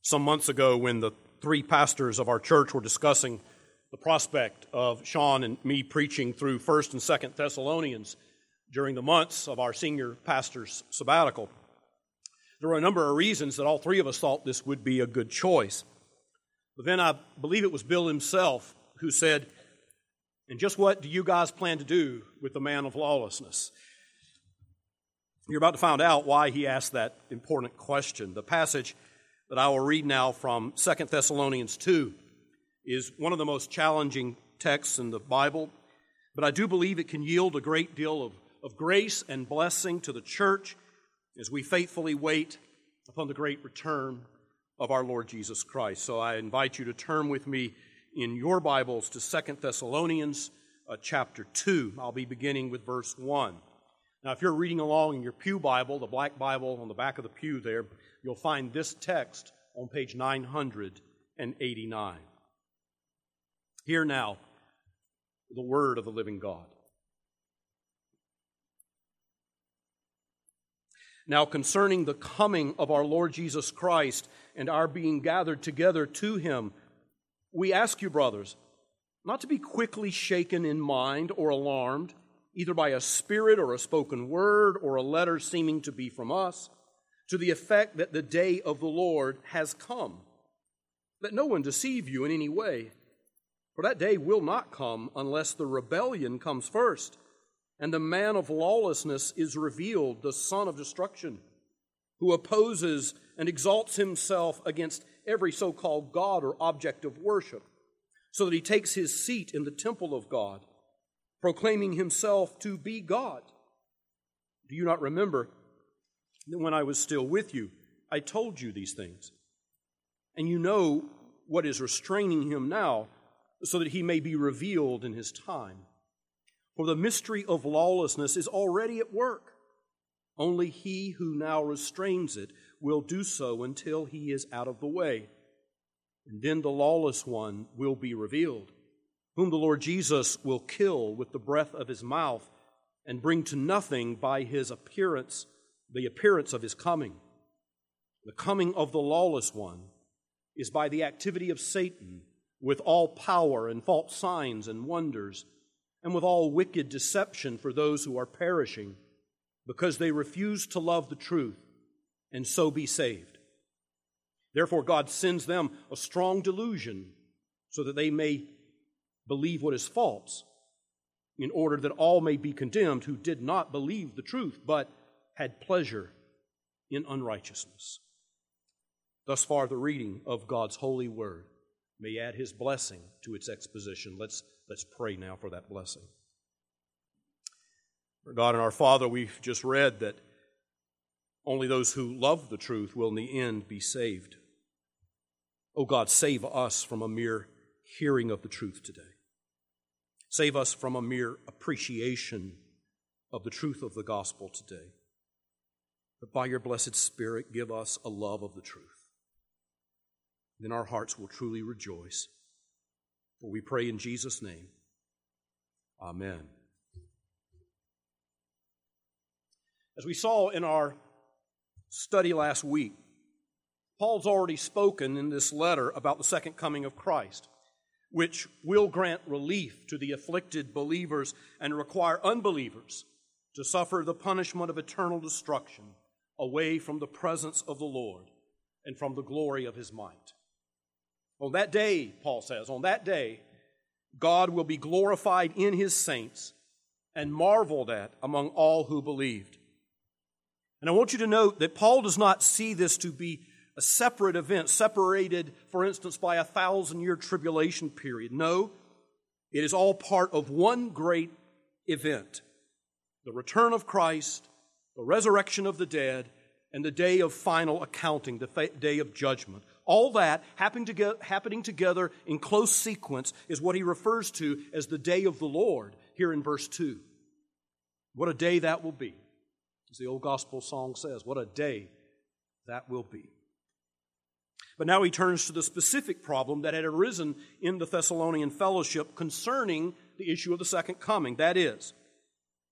Some months ago, when the three pastors of our church were discussing the prospect of Sean and me preaching through 1st and 2nd Thessalonians during the months of our senior pastor's sabbatical, there were a number of reasons that all three of us thought this would be a good choice. But then I believe it was Bill himself who said, "And just what do you guys plan to do with the man of lawlessness?" You're about to find out why he asked that important question. The passage that I will read now from 2 Thessalonians 2 is one of the most challenging texts in the Bible, but I do believe it can yield a great deal of grace and blessing to the church as we faithfully wait upon the great return of our Lord Jesus Christ. So I invite you to turn with me in your Bibles to 2 Thessalonians chapter 2. I'll be beginning with verse 1. Now, if you're reading along in your pew Bible, the black Bible on the back of the pew there, you'll find this text on page 989. Hear now the word of the living God. Now, concerning the coming of our Lord Jesus Christ and our being gathered together to Him, we ask you, brothers, not to be quickly shaken in mind or alarmed, either by a spirit or a spoken word or a letter seeming to be from us, to the effect that the day of the Lord has come. Let no one deceive you in any way, for that day will not come unless the rebellion comes first, and the man of lawlessness is revealed, the son of destruction, who opposes and exalts himself against every so-called God or object of worship, so that he takes his seat in the temple of God, proclaiming himself to be God. Do you not remember that when I was still with you, I told you these things? And you know what is restraining him now, so that he may be revealed in his time. For the mystery of lawlessness is already at work. Only he who now restrains it will do so until he is out of the way. And then the lawless one will be revealed, whom the Lord Jesus will kill with the breath of his mouth and bring to nothing by his appearance, the appearance of his coming. The coming of the lawless one is by the activity of Satan, with all power and false signs and wonders, and with all wicked deception for those who are perishing, because they refuse to love the truth and so be saved. Therefore God sends them a strong delusion, so that they may believe what is false, in order that all may be condemned who did not believe the truth, but had pleasure in unrighteousness. Thus far the reading of God's holy word. May add His blessing to its exposition. Let's pray now for that blessing. Our God and our Father, we've just read that only those who love the truth will in the end be saved. Oh God, save us from a mere hearing of the truth today. Save us from a mere appreciation of the truth of the gospel today. But by your blessed Spirit, give us a love of the truth. Then our hearts will truly rejoice. For we pray in Jesus' name. Amen. As we saw in our study last week, Paul's already spoken in this letter about the second coming of Christ, which will grant relief to the afflicted believers and require unbelievers to suffer the punishment of eternal destruction away from the presence of the Lord and from the glory of His might. On that day, Paul says, on that day, God will be glorified in His saints and marveled at among all who believed. And I want you to note that Paul does not see this to be a separate event, separated, for instance, by a 1,000-year tribulation period. No, it is all part of one great event: the return of Christ, the resurrection of the dead, and the day of final accounting, the day of judgment. All that happening together in close sequence is what he refers to as the day of the Lord here in verse 2. What a day that will be. As the old gospel song says, what a day that will be. But now he turns to the specific problem that had arisen in the Thessalonian fellowship concerning the issue of the second coming. That is,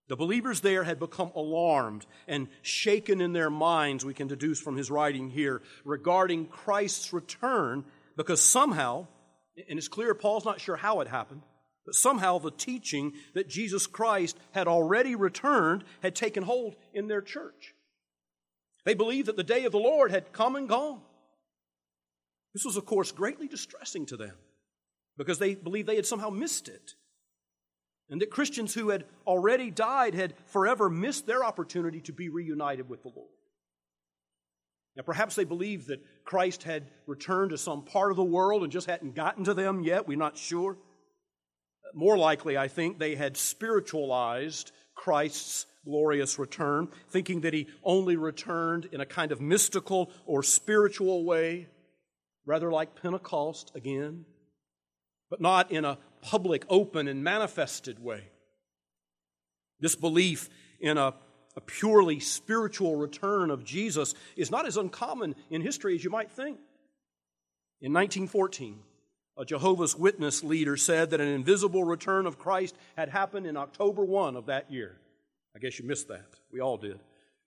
The believers there had become alarmed and shaken in their minds, we can deduce from his writing here, regarding Christ's return, because somehow, and it's clear Paul's not sure how it happened, but somehow the teaching that Jesus Christ had already returned had taken hold in their church. They believed that the day of the Lord had come and gone. This was, of course, greatly distressing to them because they believed they had somehow missed it, and that Christians who had already died had forever missed their opportunity to be reunited with the Lord. Now, perhaps they believed that Christ had returned to some part of the world and just hadn't gotten to them yet. We're not sure. More likely, I think, they had spiritualized Christ's glorious return, thinking that he only returned in a kind of mystical or spiritual way, rather like Pentecost again, but not in a public, open, and manifested way. This belief in a purely spiritual return of Jesus is not as uncommon in history as you might think. In 1914, a Jehovah's Witness leader said that an invisible return of Christ had happened in October 1 of that year. I guess you missed that. We all did.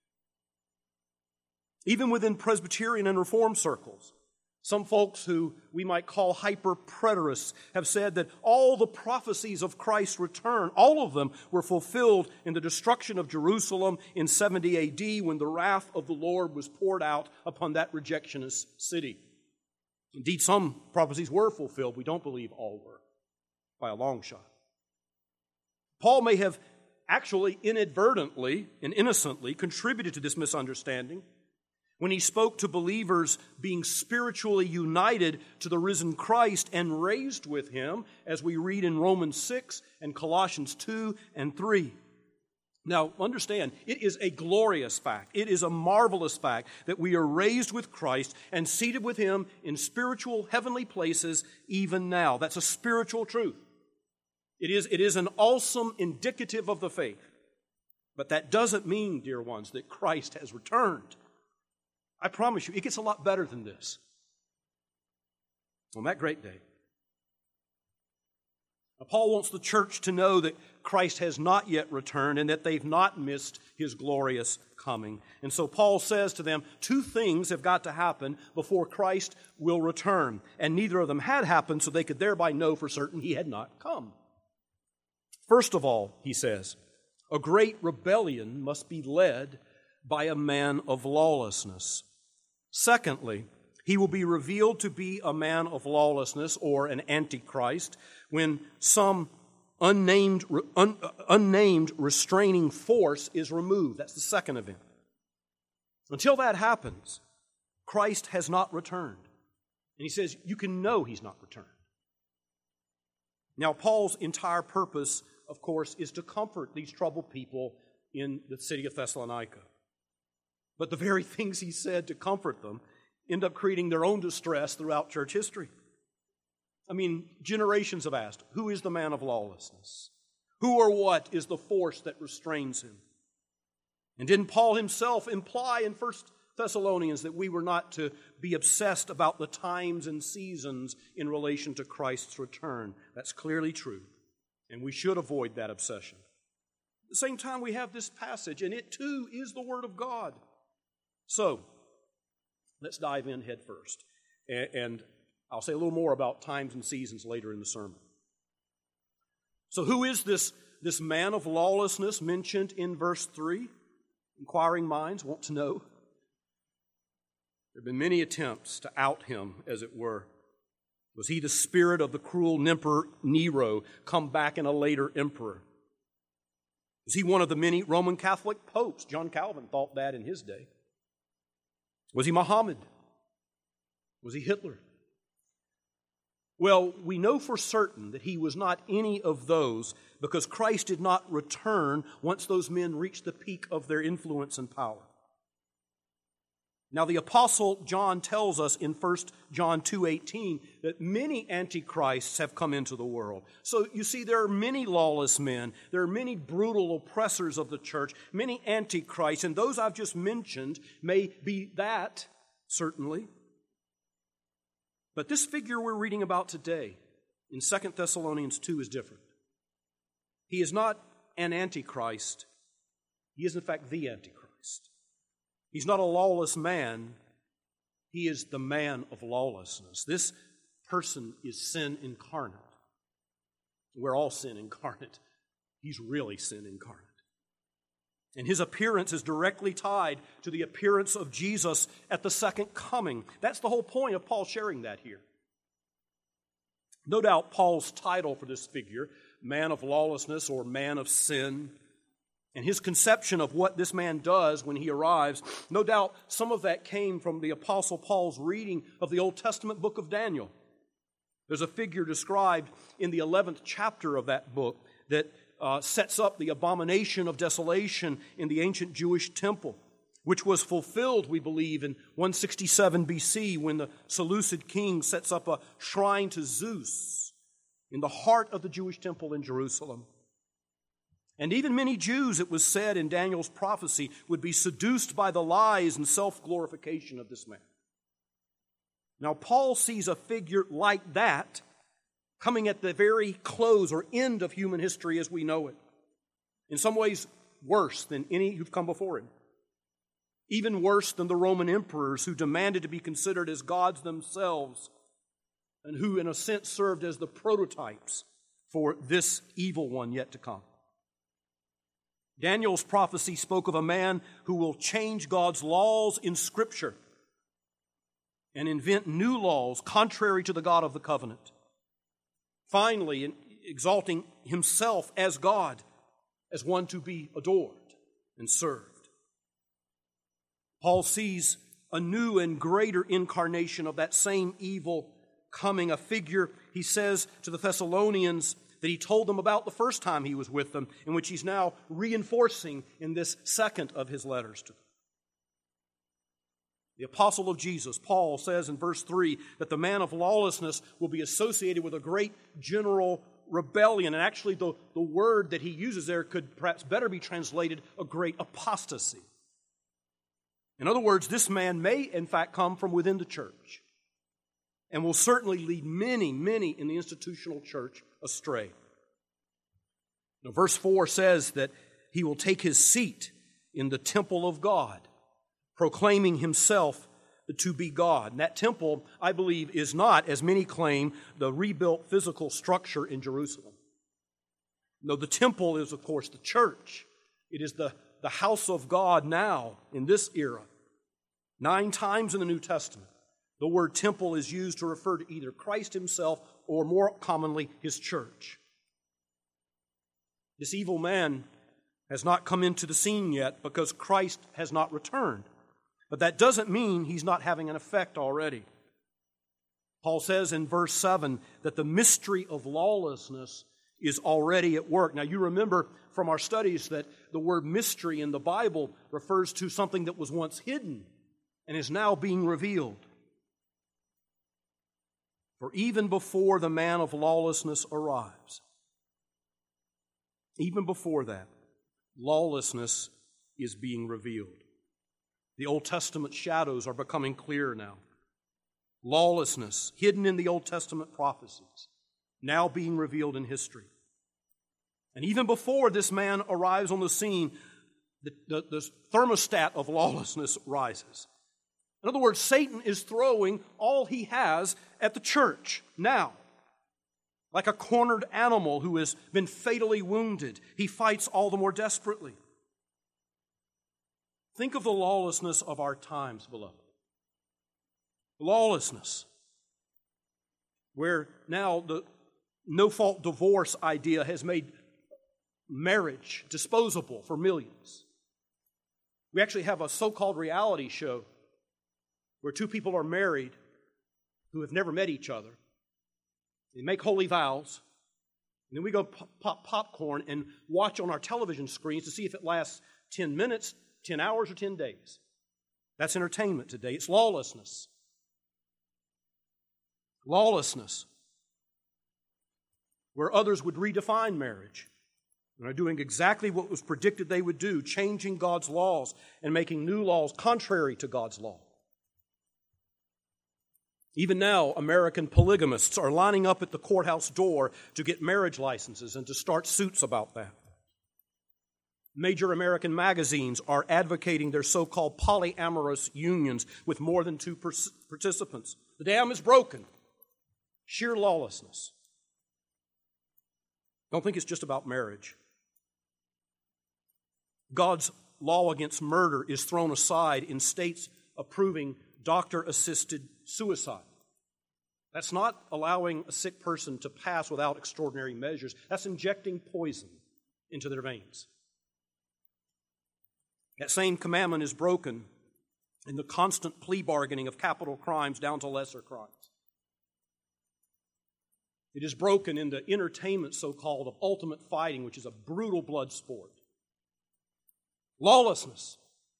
Even within Presbyterian and Reformed circles, some folks who we might call hyper-preterists have said that all the prophecies of Christ's return, all of them were fulfilled in the destruction of Jerusalem in 70 A.D. when the wrath of the Lord was poured out upon that rejectionist city. Indeed, some prophecies were fulfilled. We don't believe all were, by a long shot. Paul may have actually inadvertently and innocently contributed to this misunderstanding when he spoke to believers being spiritually united to the risen Christ and raised with him, as we read in Romans 6 and Colossians 2 and 3. Now, understand, it is a glorious fact. It is a marvelous fact that we are raised with Christ and seated with him in spiritual heavenly places even now. That's a spiritual truth. It is an awesome indicative of the faith. But that doesn't mean, dear ones, that Christ has returned. I promise you, it gets a lot better than this. On that great day, now, Paul wants the church to know that Christ has not yet returned and that they've not missed his glorious coming. And so Paul says to them, two things have got to happen before Christ will return. And neither of them had happened, so they could thereby know for certain he had not come. First of all, he says, a great rebellion must be led by a man of lawlessness. Secondly, he will be revealed to be a man of lawlessness or an antichrist when some unnamed restraining force is removed. That's the second event. Until that happens, Christ has not returned. And he says, you can know he's not returned. Now, Paul's entire purpose, of course, is to comfort these troubled people in the city of Thessalonica. But the very things he said to comfort them end up creating their own distress throughout church history. I mean, generations have asked, who is the man of lawlessness? Who or what is the force that restrains him? And didn't Paul himself imply in 1 Thessalonians that we were not to be obsessed about the times and seasons in relation to Christ's return? That's clearly true, and we should avoid that obsession. At the same time, we have this passage, and it too is the Word of God. So, let's dive in head first. And I'll say a little more about times and seasons later in the sermon. So who is this man of lawlessness mentioned in verse 3? Inquiring minds want to know. There have been many attempts to out him, as it were. Was he the spirit of the cruel Emperor Nero, come back in a later emperor? Was he one of the many Roman Catholic popes? John Calvin thought that in his day. Was he Muhammad? Was he Hitler? Well, we know for certain that he was not any of those because Christ did not return once those men reached the peak of their influence and power. Now, the Apostle John tells us in 1 John 2:18 that many antichrists have come into the world. So, you see, there are many lawless men. There are many brutal oppressors of the church, many antichrists, and those I've just mentioned may be that, certainly. But this figure we're reading about today in 2 Thessalonians 2 is different. He is not an antichrist He is in fact the Antichrist. He's not a lawless man. He is the man of lawlessness. This person is sin incarnate. We're all sin incarnate. He's really sin incarnate. And his appearance is directly tied to the appearance of Jesus at the second coming. That's the whole point of Paul sharing that here. No doubt Paul's title for this figure, man of lawlessness or man of sin, and his conception of what this man does when he arrives, no doubt some of that came from the Apostle Paul's reading of the Old Testament book of Daniel. There's a figure described in the 11th chapter of that book that sets up the abomination of desolation in the ancient Jewish temple, which was fulfilled, we believe, in 167 BC when the Seleucid king sets up a shrine to Zeus in the heart of the Jewish temple in Jerusalem. And even many Jews, it was said in Daniel's prophecy, would be seduced by the lies and self-glorification of this man. Now, Paul sees a figure like that coming at the very close or end of human history as we know it. In some ways, worse than any who've come before him. Even worse than the Roman emperors who demanded to be considered as gods themselves and who, in a sense, served as the prototypes for this evil one yet to come. Daniel's prophecy spoke of a man who will change God's laws in Scripture and invent new laws contrary to the God of the covenant. Finally, exalting himself as God, as one to be adored and served. Paul sees a new and greater incarnation of that same evil coming, a figure, he says to the Thessalonians, that he told them about the first time he was with them, in which he's now reinforcing in this second of his letters to them. The apostle of Jesus, Paul, says in verse 3 that the man of lawlessness will be associated with a great general rebellion. And actually the word that he uses there could perhaps better be translated a great apostasy. In other words, this man may in fact come from within the church and will certainly lead many, many in the institutional church astray. Now, verse 4 says that he will take his seat in the temple of God, proclaiming himself to be God. And that temple, I believe, is not, as many claim, the rebuilt physical structure in Jerusalem. No, the temple is, of course, the church. It is the house of God now in this era. 9 times in the New Testament, the word temple is used to refer to either Christ himself or more commonly his church. This evil man has not come into the scene yet because Christ has not returned. But that doesn't mean he's not having an effect already. Paul says in verse 7 that the mystery of lawlessness is already at work. Now you remember from our studies that the word mystery in the Bible refers to something that was once hidden and is now being revealed. For even before the man of lawlessness arrives, even before that, lawlessness is being revealed. The Old Testament shadows are becoming clear now. Lawlessness, hidden in the Old Testament prophecies, now being revealed in history. And even before this man arrives on the scene, the thermostat of lawlessness rises. In other words, Satan is throwing all he has at the church now. Like a cornered animal who has been fatally wounded, he fights all the more desperately. Think of the lawlessness of our times, beloved. Lawlessness, where now the no-fault divorce idea has made marriage disposable for millions. We actually have a so-called reality show where 2 people are married who have never met each other. They make holy vows, and then we go pop popcorn and watch on our television screens to see if it lasts 10 minutes, 10 hours, or 10 days. That's entertainment today. It's lawlessness. Lawlessness, where others would redefine marriage and are doing exactly what was predicted they would do, changing God's laws and making new laws contrary to God's law. Even now, American polygamists are lining up at the courthouse door to get marriage licenses and to start suits about that. Major American magazines are advocating their so-called polyamorous unions with more than two participants. The dam is broken. Sheer lawlessness. Don't think it's just about marriage. God's law against murder is thrown aside in states approving doctor-assisted suicide. That's not allowing a sick person to pass without extraordinary measures. That's injecting poison into their veins. That same commandment is broken in the constant plea bargaining of capital crimes down to lesser crimes. It is broken in the entertainment, so-called, of ultimate fighting, which is a brutal blood sport. Lawlessness.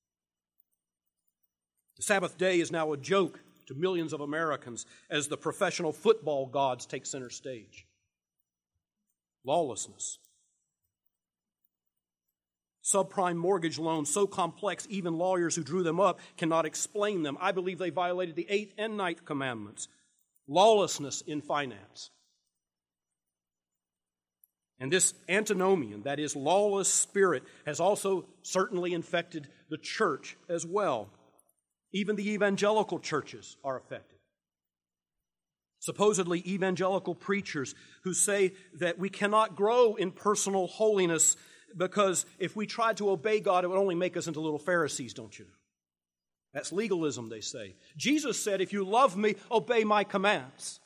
The Sabbath day is now a joke to millions of Americans as the professional football gods take center stage. Lawlessness. Subprime mortgage loans so complex even lawyers who drew them up cannot explain them. I believe they violated the 8th and 9th commandments. Lawlessness in finance. And this antinomian, that is, lawless spirit, has also certainly infected the church as well. Even the evangelical churches are affected. Supposedly evangelical preachers who say that we cannot grow in personal holiness because if we tried to obey God, it would only make us into little Pharisees, don't you know? That's legalism, they say. Jesus said, if you love me, obey my commands.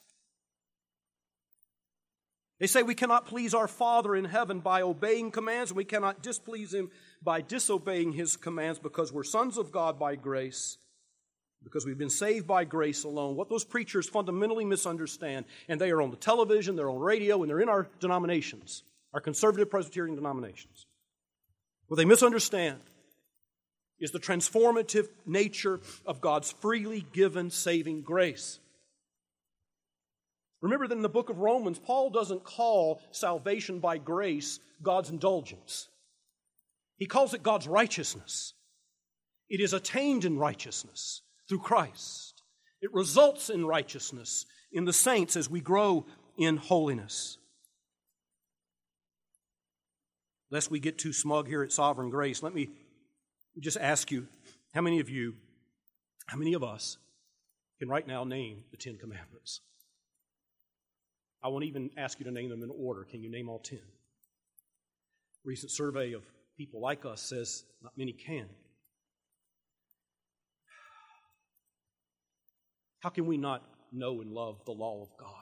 They say we cannot please our Father in heaven by obeying commands, and we cannot displease Him by disobeying His commands because we're sons of God by grace, because we've been saved by grace alone. What those preachers fundamentally misunderstand, and they are on the television, they're on radio, and they're in our denominations, our conservative Presbyterian denominations. What they misunderstand is the transformative nature of God's freely given saving grace. Remember that in the book of Romans, Paul doesn't call salvation by grace God's indulgence. He calls it God's righteousness. It is attained in righteousness through Christ. It results in righteousness in the saints as we grow in holiness. Lest we get too smug here at Sovereign Grace, let me just ask you, how many of us can right now name the 10 Commandments? I won't even ask you to name them in order. Can you name all 10? A recent survey of people like us says not many can. How can we not know and love the law of God?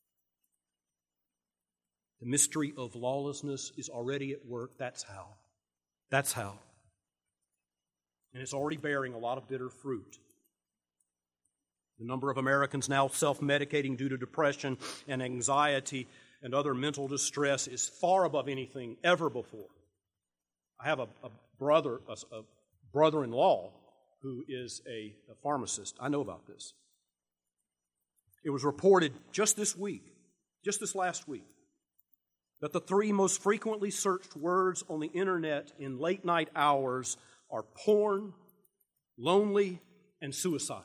The mystery of lawlessness is already at work. That's how. That's how. And it's already bearing a lot of bitter fruit. The number of Americans now self-medicating due to depression and anxiety and other mental distress is far above anything ever before. I have a brother-in-law who is a pharmacist. I know about this. It was reported just this last week, that the 3 most frequently searched words on the internet in late night hours are porn, lonely, and suicide.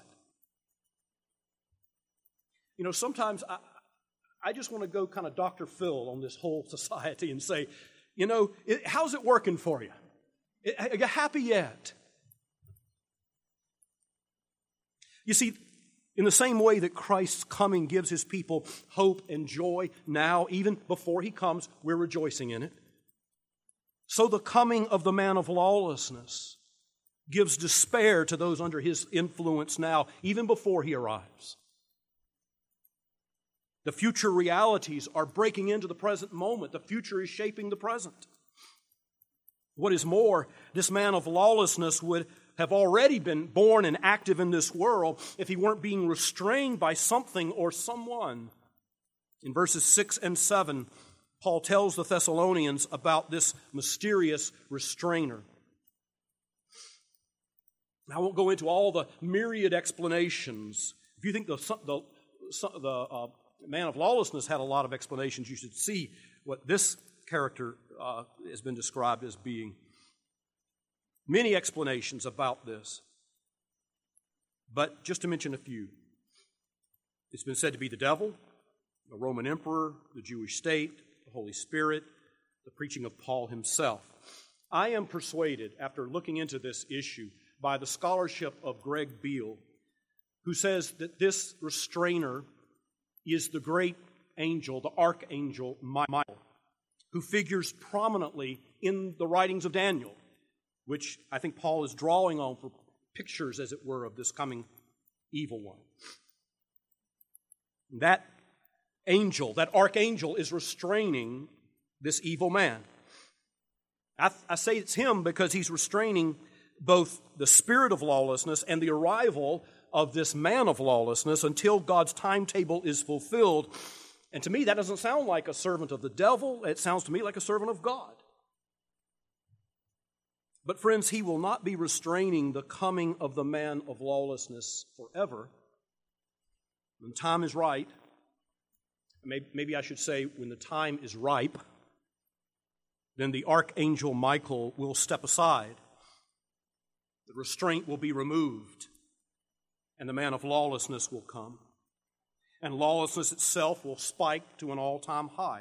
You know, sometimes I just want to go kind of Dr. Phil on this whole society and say, you know, how's it working for you? Are you happy yet? You see, in the same way that Christ's coming gives His people hope and joy now, even before He comes, we're rejoicing in it. So the coming of the man of lawlessness gives despair to those under his influence now, even before He arrives. The future realities are breaking into the present moment. The future is shaping the present. What is more, this man of lawlessness would have already been born and active in this world if he weren't being restrained by something or someone. In verses 6 and 7, Paul tells the Thessalonians about this mysterious restrainer. I won't go into all the myriad explanations. If you think the man of lawlessness had a lot of explanations, you should see what this character has been described as being. Many explanations about this. But just to mention a few. It's been said to be the devil, the Roman emperor, the Jewish state, the Holy Spirit, the preaching of Paul himself. I am persuaded, after looking into this issue, by the scholarship of Greg Beale, who says that this restrainer is the great angel, the archangel Michael, who figures prominently in the writings of Daniel, which I think Paul is drawing on for pictures, as it were, of this coming evil one. That angel, that archangel, is restraining this evil man. I say it's him because he's restraining both the spirit of lawlessness and the arrival of this man of lawlessness until God's timetable is fulfilled. And to me, that doesn't sound like a servant of the devil. It sounds to me like a servant of God. But friends, he will not be restraining the coming of the man of lawlessness forever. When time is right, maybe I should say when the time is ripe, then the archangel Michael will step aside. The restraint will be removed, and the man of lawlessness will come. And lawlessness itself will spike to an all-time high.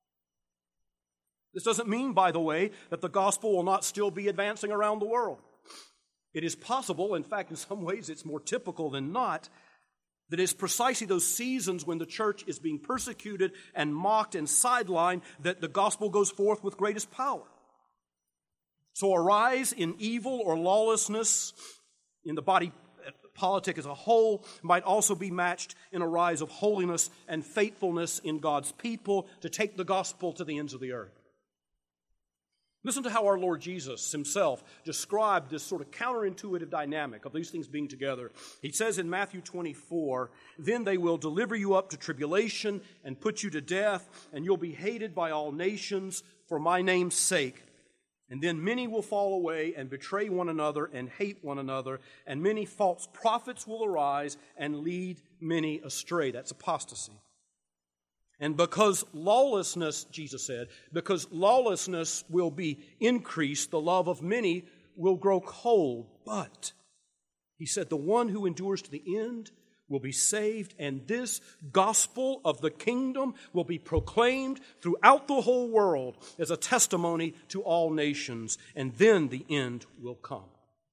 This doesn't mean, by the way, that the gospel will not still be advancing around the world. It is possible, in fact, in some ways it's more typical than not, that it's precisely those seasons when the church is being persecuted and mocked and sidelined that the gospel goes forth with greatest power. So a rise in evil or lawlessness in the body politic as a whole might also be matched in a rise of holiness and faithfulness in God's people to take the gospel to the ends of the earth. Listen to how our Lord Jesus himself described this sort of counterintuitive dynamic of these things being together. He says in Matthew 24, "Then they will deliver you up to tribulation and put you to death, and you'll be hated by all nations for my name's sake. And then many will fall away and betray one another and hate one another, and many false prophets will arise and lead many astray." That's apostasy. And because lawlessness, Jesus said, because lawlessness will be increased, the love of many will grow cold. But, he said, the one who endures to the end will be saved, and this gospel of the kingdom will be proclaimed throughout the whole world as a testimony to all nations, and then the end will come.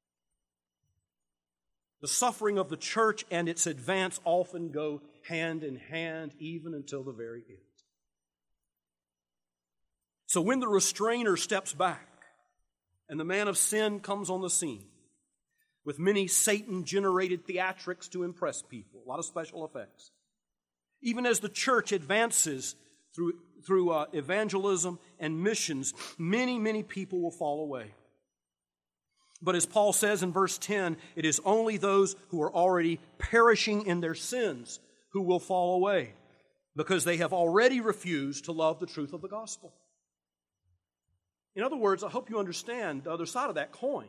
The suffering of the church and its advance often go hand in hand, even until the very end. So when the restrainer steps back and the man of sin comes on the scene with many Satan-generated theatrics to impress people, a lot of special effects, even as the church advances through evangelism and missions, many people will fall away. But as Paul says in verse 10, it is only those who are already perishing in their sins who will fall away, because they have already refused to love the truth of the gospel. In other words, I hope you understand the other side of that coin.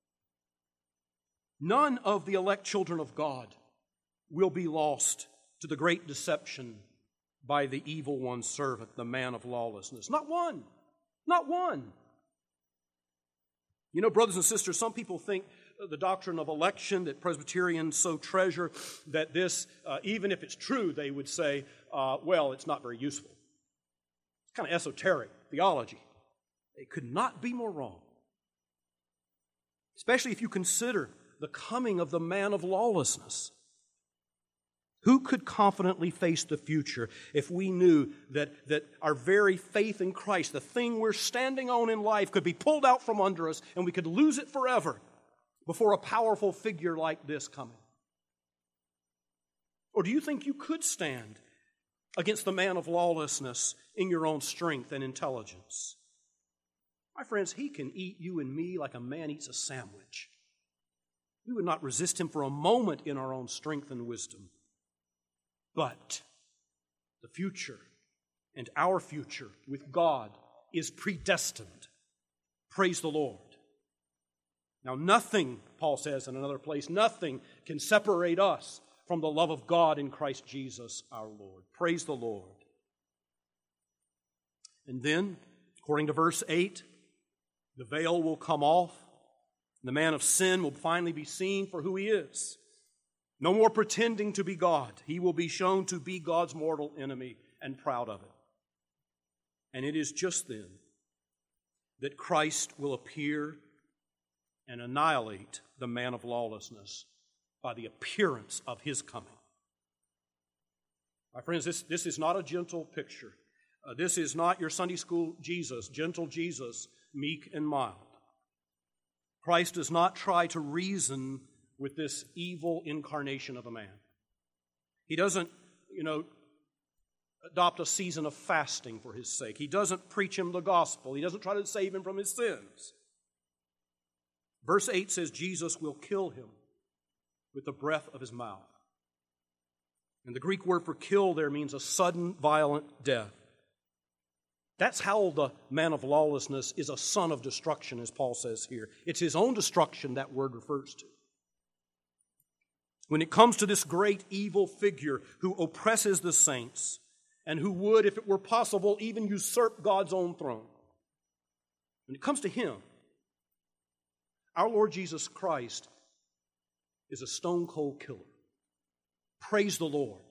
None of the elect children of God will be lost to the great deception by the evil one's servant, the man of lawlessness. Not one. Not one. You know, brothers and sisters, some people think the doctrine of election that Presbyterians so treasure, that this, even if it's true, they would say, well, it's not very useful. It's kind of esoteric theology. It could not be more wrong. Especially if you consider the coming of the man of lawlessness. Who could confidently face the future if we knew that our very faith in Christ, the thing we're standing on in life, could be pulled out from under us and we could lose it forever before a powerful figure like this coming? Or do you think you could stand against the man of lawlessness in your own strength and intelligence? My friends, he can eat you and me like a man eats a sandwich. We would not resist him for a moment in our own strength and wisdom. But the future and our future with God is predestined. Praise the Lord. Now nothing, Paul says in another place, nothing can separate us from the love of God in Christ Jesus our Lord. Praise the Lord. And then, according to verse 8, the veil will come off. The man of sin will finally be seen for who he is. No more pretending to be God. He will be shown to be God's mortal enemy and proud of it. And it is just then that Christ will appear and annihilate the man of lawlessness by the appearance of his coming. My friends, this is not a gentle picture. This is not your Sunday school Jesus, gentle Jesus, meek and mild. Christ does not try to reason with this evil incarnation of a man. He doesn't, adopt a season of fasting for his sake. He doesn't preach him the gospel. He doesn't try to save him from his sins. Verse 8 says Jesus will kill him with the breath of his mouth. And the Greek word for kill there means a sudden, violent death. That's how the man of lawlessness is a son of destruction, as Paul says here. It's his own destruction that word refers to. When it comes to this great evil figure who oppresses the saints and who would, if it were possible, even usurp God's own throne, when it comes to him, our Lord Jesus Christ is a stone-cold killer. Praise the Lord.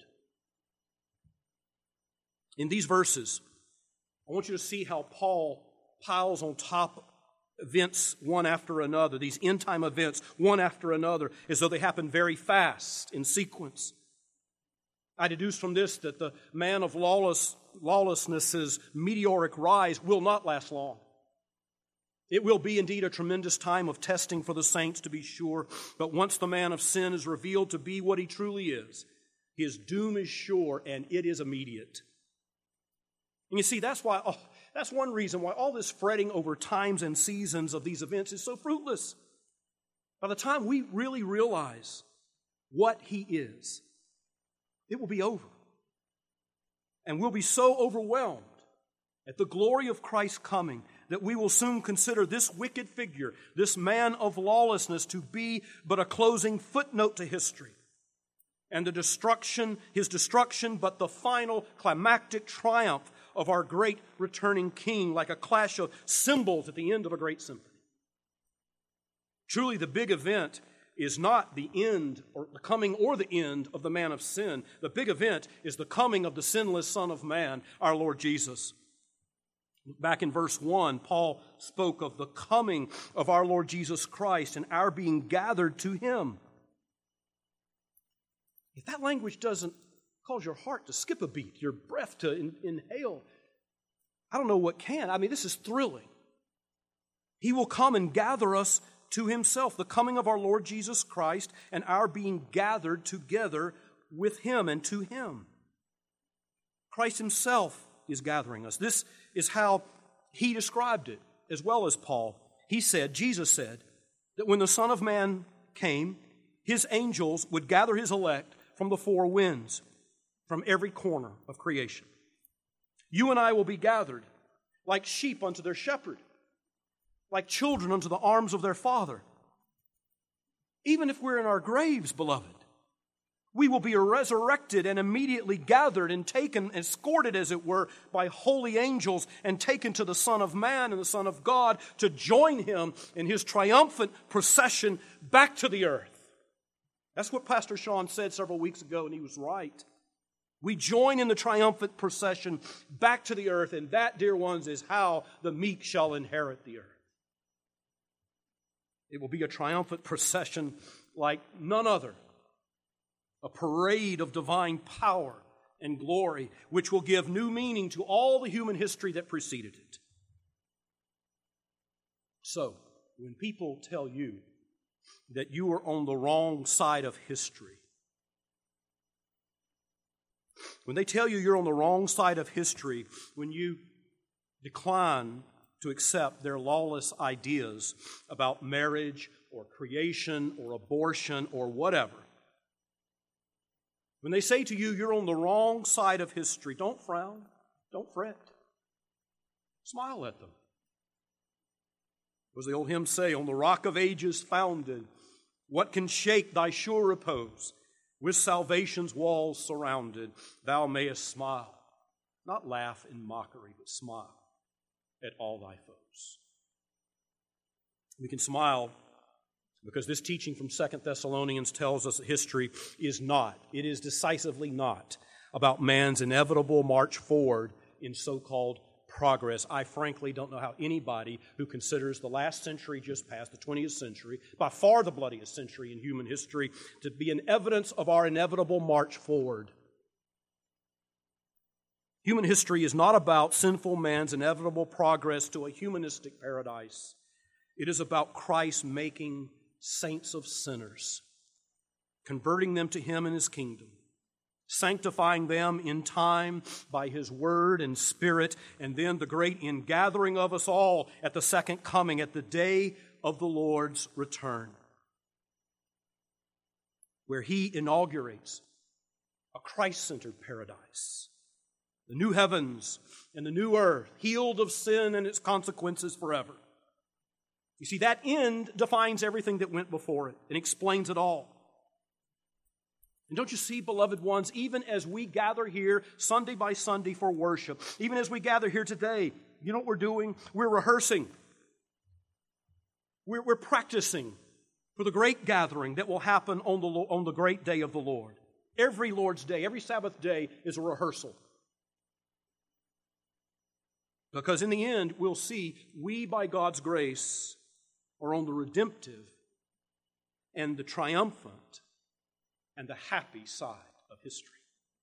In these verses, I want you to see how Paul piles on top events one after another, these end-time events one after another, as though they happen very fast in sequence. I deduce from this that the man of lawlessness's meteoric rise will not last long. It will be indeed a tremendous time of testing for the saints, to be sure, but once the man of sin is revealed to be what he truly is, his doom is sure and it is immediate. And you see, that's one reason why all this fretting over times and seasons of these events is so fruitless. By the time we really realize what he is, it will be over. And we'll be so overwhelmed at the glory of Christ's coming that we will soon consider this wicked figure, this man of lawlessness, to be but a closing footnote to history. And his destruction, but the final climactic triumph of our great returning King, like a clash of cymbals at the end of a great symphony. Truly, the big event is not the end or the coming or the end of the man of sin. The big event is the coming of the sinless Son of Man, our Lord Jesus. Back in verse 1, Paul spoke of the coming of our Lord Jesus Christ and our being gathered to him. If that language doesn't cause your heart to skip a beat, your breath to inhale, I don't know what can. I mean, this is thrilling. He will come and gather us to himself, the coming of our Lord Jesus Christ and our being gathered together with him and to him. Christ himself is gathering us. This is how he described it, as well as Paul. Jesus said, that when the Son of Man came, his angels would gather his elect from the four winds, from every corner of creation. You and I will be gathered like sheep unto their shepherd, like children unto the arms of their father. Even if we're in our graves, beloved, we will be resurrected and immediately gathered and taken, escorted as it were, by holy angels and taken to the Son of Man and the Son of God to join him in his triumphant procession back to the earth. That's what Pastor Sean said several weeks ago, and he was right. We join in the triumphant procession back to the earth, and that, dear ones, is how the meek shall inherit the earth. It will be a triumphant procession like none other, a parade of divine power and glory, which will give new meaning to all the human history that preceded it. So, when people tell you that you are on the wrong side of history, when they tell you you're on the wrong side of history, when you decline to accept their lawless ideas about marriage or creation or abortion or whatever, when they say to you you're on the wrong side of history, don't frown, don't fret. Smile at them. What does the old hymn say? On the rock of ages founded, what can shake thy sure repose? With salvation's walls surrounded, thou mayest smile. Not laugh in mockery, but smile at all thy foes. We can smile because this teaching from 2 Thessalonians tells us that history is not, it is decisively not, about man's inevitable march forward in so-called progress. I frankly don't know how anybody who considers the last century just past, the 20th century, by far the bloodiest century in human history, to be an evidence of our inevitable march forward. Human history is not about sinful man's inevitable progress to a humanistic paradise. It is about Christ making saints of sinners, converting them to Him and His kingdom, sanctifying them in time by His Word and Spirit, and then the great ingathering of us all at the second coming, at the day of the Lord's return, where He inaugurates a Christ-centered paradise, the new heavens and the new earth, healed of sin and its consequences forever. You see, that end defines everything that went before it and explains it all. And don't you see, beloved ones, even as we gather here Sunday by Sunday for worship, even as we gather here today, you know what we're doing? We're rehearsing. We're practicing for the great gathering that will happen on the great day of the Lord. Every Lord's Day, every Sabbath day is a rehearsal. Because in the end, we'll see we, by God's grace, are on the redemptive and the triumphant and the happy side of history.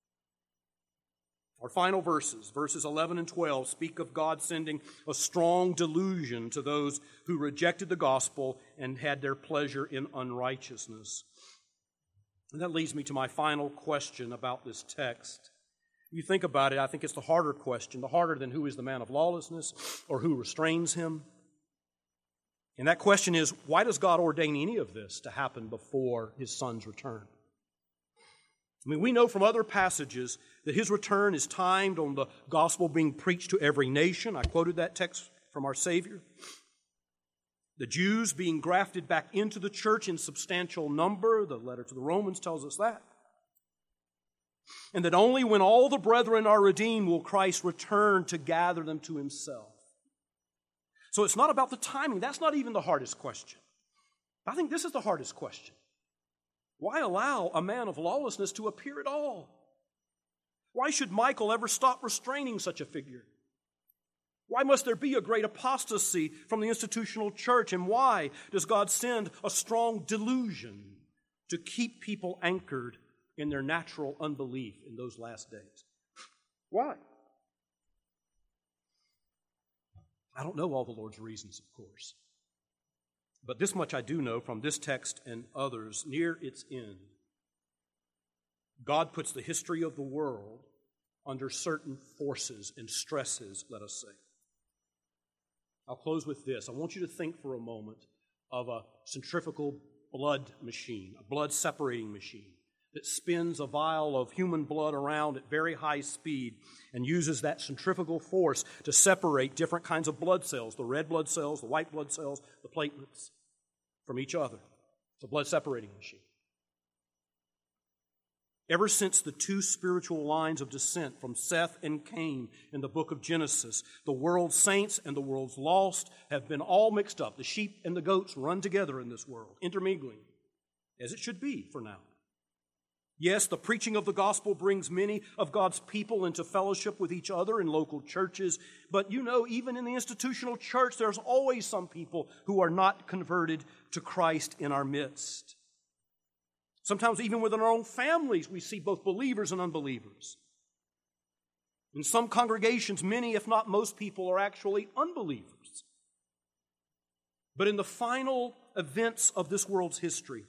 Our final verses, verses 11 and 12, speak of God sending a strong delusion to those who rejected the gospel and had their pleasure in unrighteousness. And that leads me to my final question about this text. You think about it, I think it's the harder question, the harder than who is the man of lawlessness or who restrains him. And that question is, why does God ordain any of this to happen before His Son's return? I mean, we know from other passages that His return is timed on the gospel being preached to every nation. I quoted that text from our Savior. The Jews being grafted back into the church in substantial number. The letter to the Romans tells us that. And that only when all the brethren are redeemed will Christ return to gather them to Himself. So it's not about the timing. That's not even the hardest question. I think this is the hardest question. Why allow a man of lawlessness to appear at all? Why should Michael ever stop restraining such a figure? Why must there be a great apostasy from the institutional church? And why does God send a strong delusion to keep people anchored in their natural unbelief in those last days? Why? I don't know all the Lord's reasons, of course. But this much I do know from this text and others, near its end, God puts the history of the world under certain forces and stresses, let us say. I'll close with this. I want you to think for a moment of a centrifugal blood machine, a blood separating machine that spins a vial of human blood around at very high speed and uses that centrifugal force to separate different kinds of blood cells, the red blood cells, the white blood cells, the platelets, from each other. It's a blood separating machine. Ever since the two spiritual lines of descent from Seth and Cain in the book of Genesis, the world's saints and the world's lost have been all mixed up. The sheep and the goats run together in this world, intermingling, as it should be for now. Yes, the preaching of the gospel brings many of God's people into fellowship with each other in local churches, but you know, even in the institutional church, there's always some people who are not converted to Christ in our midst. Sometimes even within our own families, we see both believers and unbelievers. In some congregations, many, if not most people, are actually unbelievers. But in the final events of this world's history,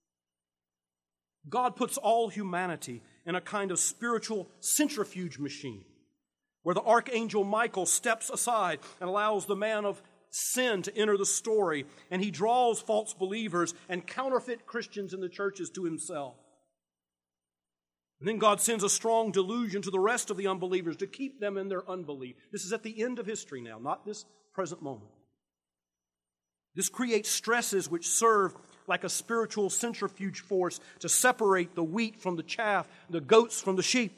God puts all humanity in a kind of spiritual centrifuge machine where the archangel Michael steps aside and allows the man of sin to enter the story, and he draws false believers and counterfeit Christians in the churches to himself. And then God sends a strong delusion to the rest of the unbelievers to keep them in their unbelief. This is at the end of history now, not this present moment. This creates stresses which serve like a spiritual centrifuge force to separate the wheat from the chaff, the goats from the sheep.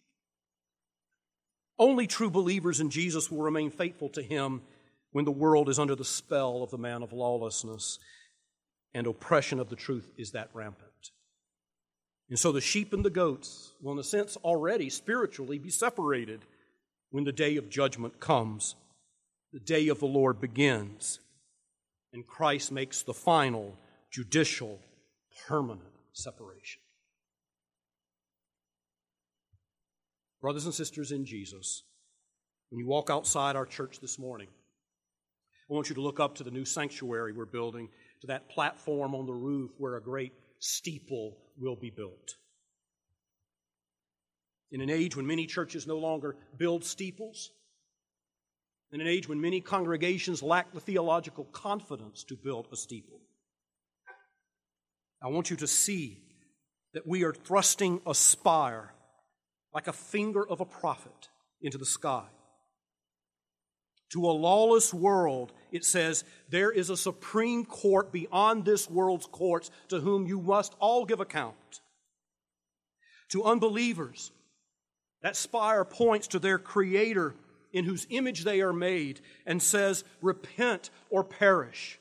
Only true believers in Jesus will remain faithful to Him when the world is under the spell of the man of lawlessness and oppression of the truth is that rampant. And so the sheep and the goats will, in a sense, already spiritually be separated when the day of judgment comes, the day of the Lord begins, and Christ makes the final, judicial, permanent separation. Brothers and sisters in Jesus, when you walk outside our church this morning, I want you to look up to the new sanctuary we're building, to that platform on the roof where a great steeple will be built. In an age when many churches no longer build steeples, in an age when many congregations lack the theological confidence to build a steeple, I want you to see that we are thrusting a spire like a finger of a prophet into the sky. To a lawless world, it says, there is a supreme court beyond this world's courts to whom you must all give account. To unbelievers, that spire points to their Creator in whose image they are made and says, repent or perish.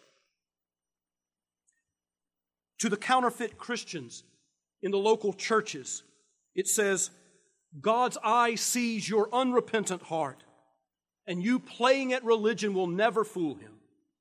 To the counterfeit Christians in the local churches, it says, God's eye sees your unrepentant heart, and you playing at religion will never fool Him.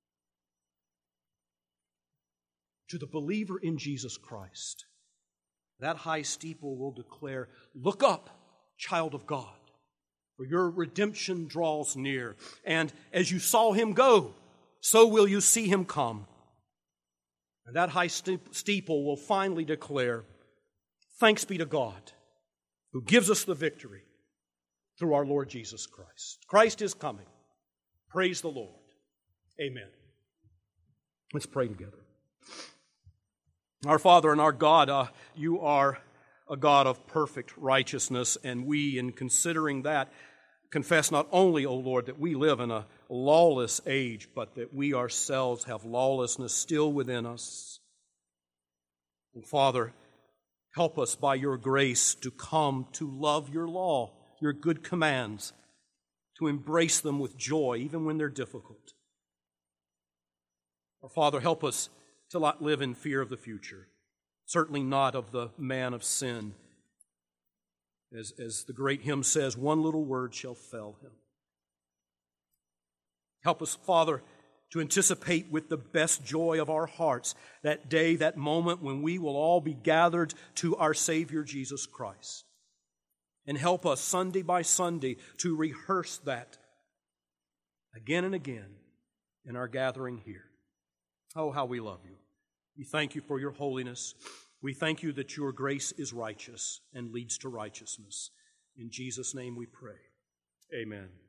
To the believer in Jesus Christ, that high steeple will declare, look up, child of God, for your redemption draws near. And as you saw Him go, so will you see Him come. And that high steeple will finally declare, thanks be to God, who gives us the victory through our Lord Jesus Christ. Christ is coming. Praise the Lord. Amen. Let's pray together. Our Father and our God, you are a God of perfect righteousness, and we, in considering that, confess not only, O Lord, that we live in a lawless age, but that we ourselves have lawlessness still within us. And Father, help us by your grace to come to love your law, your good commands, to embrace them with joy, even when they're difficult. Our Father, help us to not live in fear of the future, certainly not of the man of sin. As the great hymn says, one little word shall fell him. Help us, Father, to anticipate with the best joy of our hearts that day, that moment when we will all be gathered to our Savior Jesus Christ. And help us Sunday by Sunday to rehearse that again and again in our gathering here. Oh, how we love you. We thank you for your holiness. We thank you that your grace is righteous and leads to righteousness. In Jesus' name we pray. Amen.